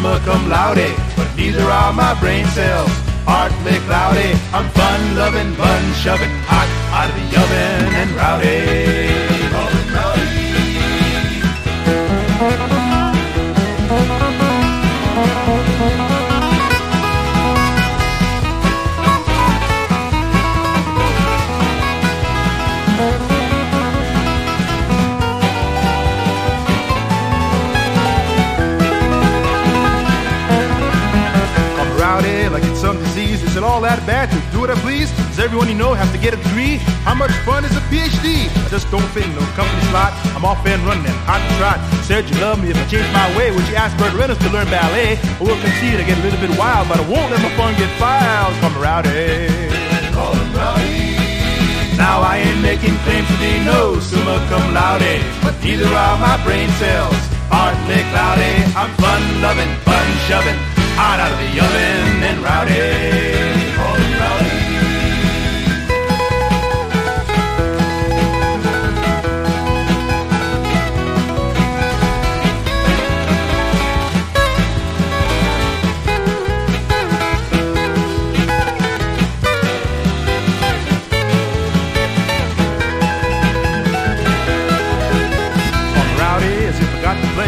summa cum laude, but neither are my brain cells. Partly cloudy, I'm fun-loving, bun-shoving, hot out of the oven and rowdy. Like it's some disease. Is it all that bad to do what I please? Does everyone you know have to get a degree? How much fun is a PhD? I just don't fit in no company slot. I'm off and running and hot and trot. Said you love me if I change my way. Would you ask Bert Reynolds to learn ballet? I will concede I get a little bit wild, but I won't let my fun get filed. Call me rowdy. Call him rowdy. Now I ain't making claims to be no summa cum laude, but neither are my brain cells. Partly cloudy, I'm fun-loving, fun-shoving, hot out of the oven and rowdy.